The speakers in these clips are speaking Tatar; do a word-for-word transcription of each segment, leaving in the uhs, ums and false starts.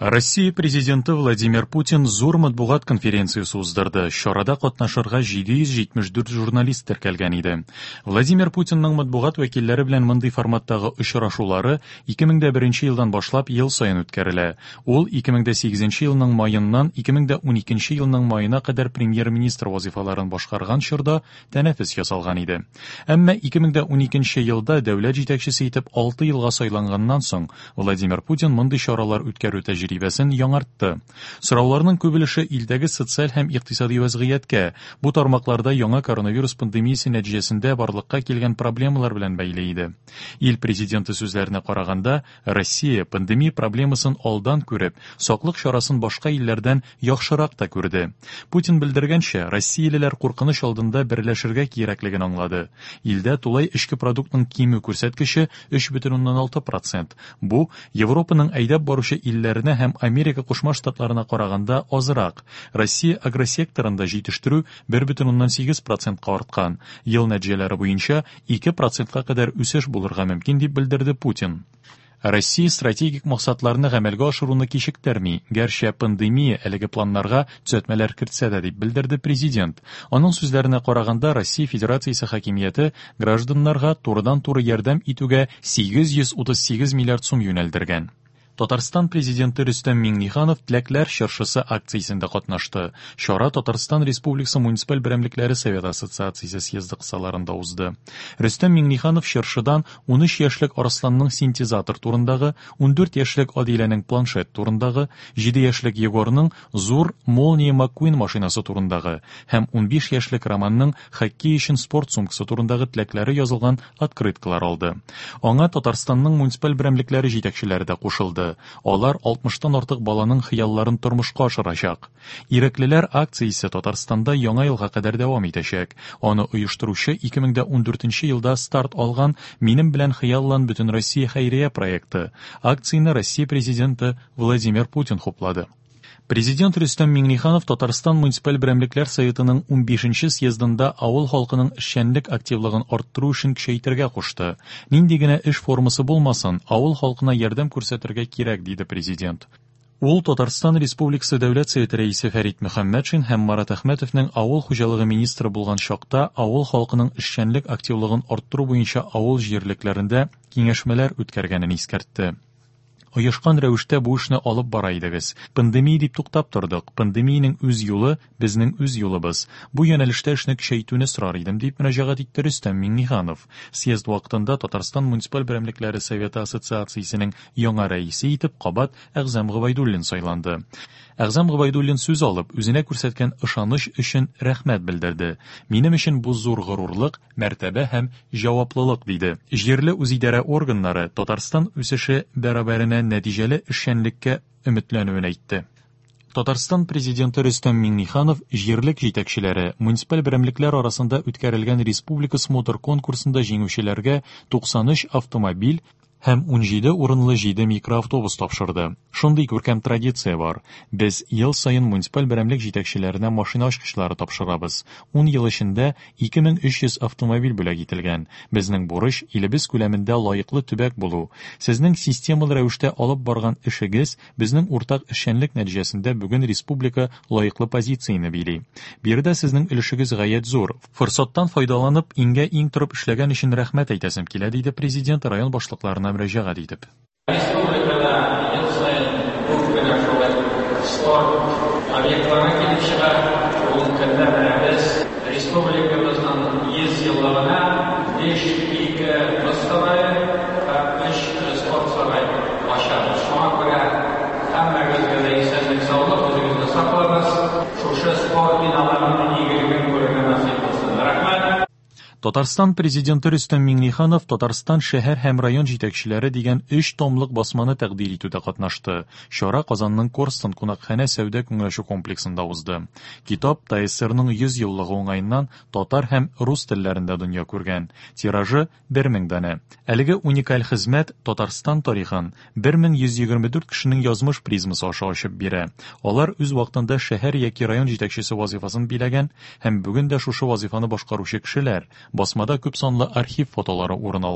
Россия президенты Владимир Путин зур матбугат конференциясы уздырды. Чарада катнашырга җиде йөз җитмеш дүрт журналист теркәлгән иде. Владимир Путинның матбугат вәкилләре белән мондый форматтагы очрашулары ике мең беренче елдан башлап ел саен үткәрелә. Ул ике мең сигезенче елның маеннан ике мең уникенче елның маена кадәр премьер-министр вазифаларын башкарган чорда тәнәфес ясалган иде. Әмма ике мең уникенче елда дәүләт җитәкчесе итеп алты елга сайланганнан соң Владимир Путин мондый чаралар үткәрү тәҗрибәсен яңартты. Сорауларның күбелеше илдәге социаль һәм икътисади вазгыятькә, бу тармакларда яңа коронавирус пандемиясе нәтиҗәсендә барлыкка килгән проблемалар белән бәйле иде. Ил президенты сүзләренә караганда, Россия пандемия проблемасын алдан күреп, саклык чарасын башка илләрдән яхшырак та күрде. Путин белдергәнчә, россиялеләр куркыныч алдында берләшергә кирәклеген аңлады. Илдә тулай эчке продуктның кимү күрсәткече өч бөтен уннан алты процент. Бу Европаның әйдәп баручы илләренә һәм Америка Кушма Штатларына караганда азрак. Россия агросекторында җитештерү бер бөтен уннан сигез процентка арткан. Ел нәтиҗәләре буенча ике процентка кадәр үсеш булырга мөмкин дип белдерде Путин. Россия стратегик максатларны гамәлгә ашыруны кичектерми, гәрчә пандемия әлеге планнарга төзәтмәләр кертсә дә дип белдерде президент. Аның сүзләренә караганда, Россия Федерациясе хакимияте гражданнарга турыдан-туры ярдәм итүгә сигез йөз утыз сигез миллиард сум юнәлдергән. Татарстан президенты Рөстәм Миңнеханов Теләкләр чыршысы акциясендә катнашты. Чара Татарстан Республикасы муниципаль берәмлекләре Совет Ассоциациясе съезды кысаларында узды. Рөстәм Миңнеханов чыршыдан ун өч яшьлек Арсланның синтезатор турындагы, ун дүрт яшьлек Адиләнең планшет турындагы, җиде яшьлек Егорның зур Молния Маккуин машинасы турындагы һәм ун биш яшьлек Романның хоккей өчен спорт сумкасы турындагы теләкләре язылган открыткалар алды. Аңа Татарстанның муниципаль берәмлекләре җитәкчеләре дә кушылды. Алар алтмыштан артык баланың хыялларын тормышка ашырачак. Иреклеләр акциясе Татарстанда яңа елга кадәр дәвам итәчәк. Аны оештыручы ике мең ун дүртенче елда старт алган «Минем белән хыяллан бөтен Россия хәйрия» проекты. Акцияны Россия президенты Владимир Путин хуплады. Президент Рөстәм Миңнеханов Татарстан муниципаль берәмлекләр советының ун бишенче съездында авыл халкының эшчәнлек активлыгын арттыру өчен көчәйтергә кушты. Нинди генә эш формасы булмасын, авыл халкына ярдәм күрсәтергә кирәк, диде президент. Ул Татарстан Республикасы Дәүләт Советы рәисе Фәрит Мөхәммәтшин һәм Марат Әхмәтовның авыл хуҗалыгы министры булган чакта авыл халкының эшчәнлек активлыгын арттыру буенча авыл җирлекләрендә киңәшмәләр үткәргәнен искәртте. Оешкан рәвештә бу эшне алып бара идегез. Пандемия дип туктап тордык. Пандемиянең үз юлы безнең үз юлыбыз. Бу юнәлештә эшне көчәйтүне сорар идем, дип мөрәҗәгать итте Рөстәм Миңнеханов. Съезд вакытында Татарстан муниципаль берәмлекләре Советы Ассоциациясенең яңа рәисе итеп кабат Әгъзам Гобайдуллин сайланды. Әгъзам Гобайдуллин сүз алып, үзенә күрсәткән ышаныч өчен рәхмәт белдерде. Минем өчен бу зур горурлык, мәртәбә һәм җаваплылык, диде. Җирле үзидарә органнары Татарстан үсеше бәрабәренә нәтиҗәле эшчәнлеккә өметләнүен әйтте. Татарстан президенты Рөстәм Миңнеханов җирлек җитәкчеләре муниципаль берәмлекләр арасында үткәрелгән республика смотр конкурсында җиңүчеләргә туксан өч автомобиль һәм ун җиде урынлы җиде микроавтобус тапшырды. Шундый күркәм традиция бар. Без ел саен муниципаль берәмлек җитәкчеләренә машина ачкычлары тапшырабыз. ун ел эчендә ике мең өч йөз автомобиль бүләк ителгән. Безнең бурыч илебез күләмендә лаеклы төбәк булу. Сезнең системалы рәвештә алып барган эшегез безнең уртак эшчәнлек нәтиҗәсендә бүген республика лаеклы позицияне били. Биредә сезнең өлешегез гаять зур. Форсаттан файдаланып, иңгә иң торып эшләгән өчен рәхмәт әйтәсем килә, диде президент район башлыкларына мөрәҗәгать итеп. Республикада ел сайын күпкенә шулай спорт объектларына килеп чыга. Ул көндә без республикабызның йөз еллыгына биш ике мостовая һәм өч спорт сарае ачабыз. Шуңа күрә һәммәгезгә дә исәнлек, саулык, үзегезне саклагыз. Шушы спорт биналарының игелеген күрергә насыйп булсын. Рәхмәт. Татарстан президенты Рөстәм Миңнеханов Татарстан шәһәр һәм район җитәкчеләре дигән өч томлык басманы тәкъдим итүдә катнашты. Чара Казанның Корстон кунакханә сәүдә күңелләшү комплексында узды. Китап ТСРның йөз еллыгы уңаеннан татар һәм рус телләрендә дөнья күргән. Тиражы бер мең данә. Әлеге уникаль хезмәт Татарстан тарихын бер мең йөз егерме дүрт кешенең язмыш призмасы аша ачып бирә. Алар үз вакытында шәһәр яки район җитәкчесе вазифасын биләгән һәм бүген дә шушы вазифаны башкаручы кешеләр. Басмада күп санлы архив фотолары урын алган.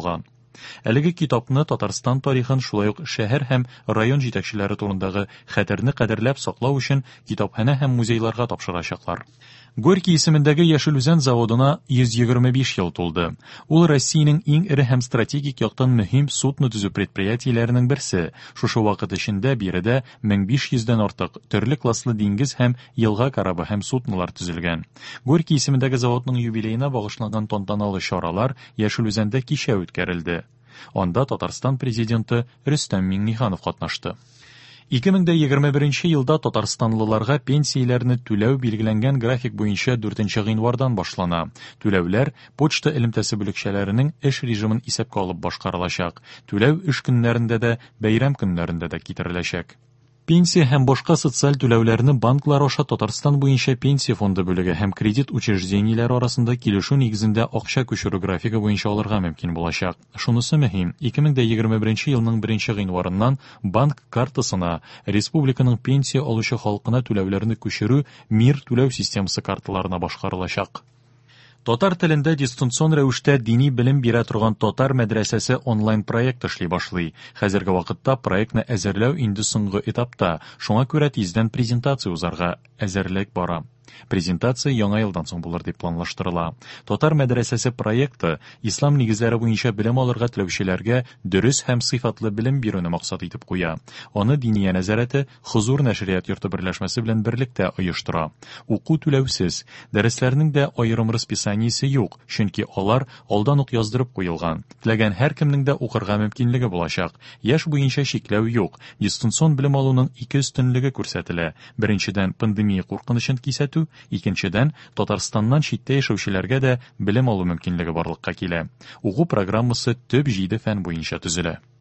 Әлеге китапны Татарстан тарихын, шулай ук шәһәр һәм район җитәкчеләре турындагы хәтерне кадерләп саклау өчен китапханә һәм музейларга тапшырачаклар. Горький исемендәге Яшел Үзән заводына йөз егерме биш ел тулды. Ул Россиянең иң ире һәм стратегик яктан мөһим судно төзү предприятиеләренең берсе. Шушы вакыт эчендә биредә мең биш йөздән артык төрле класслы диңгез һәм елга корабы һәм суднолар төзелгән. Горький исемендәге заводның юбилеена багышланган тантаналы чаралар Яшел Үзәндә кичә үткәрелде. Анда Татарстан президенты Рөстәм Миңнеханов катнашты. ике мең егерме беренче елда татарстанлыларга пенсияләрне түләү билгеләнгән график буенча дүртенче гыйнвардан башлана. Түләүләр почта элемтәсе бүлекчәләренең эш режимын исәпкә алып башкарылачак. Түләү эш көннәрендә дә, бәйрәм көннәрендә дә китереләчәк. Пенсия һәм башка социаль түләүләрне банклар аша Татарстан буенча пенсия фонды бүлеге һәм кредит учреждениеләре арасында килешү нигезендә акча күчерү графигы буенча алырга мөмкин булачак. Шунысы мөһим, ике мең егерме беренче елның беренче гыйнварыннан банк картасына республиканың пенсия алучы халкына түләүләрне күчерү МИР түләү системасы карталарына башкарылачак. Татар телендә дистанцион рәвештә дини белем бирә торган Татар мәдрәсәсе онлайн проект эшли башлый. Хәзерге вакытта проектны әзерләү инде соңгы этапта, шуңа күрә тиздән презентация узарга әзерлек бара. Презентация яңа елдан соң булыр дип планлаштырыла. Татар мәдрәсәсе проекты ислам нигезләре буенча белем алырга теләүчеләргә дөрес һәм сыйфатлы белем бирүне максат итеп куя. Аны Диния нәзарәте Хозур нәшрият йорты берләшмәсе белән берлектә оештыра. Уку түләүсез, дәресләрнең дә аерым расписаниесе юк, чөнки алар алдан ук яздырып куелган. Теләгән һәркемнең дә укырга мөмкинлеге булачак. Яшь буенча чикләү юк. Дистанцион белем алуның ике өстенлеге күрсәтелә. Беренчедән, пандемия куркынычын кисәтү, икенчедән, Татарстаннан читтә яшәүчеләргә дә белем алу мөмкинлеге барлыкка килә. Уку программасы төп җиде фән буенча төзелә.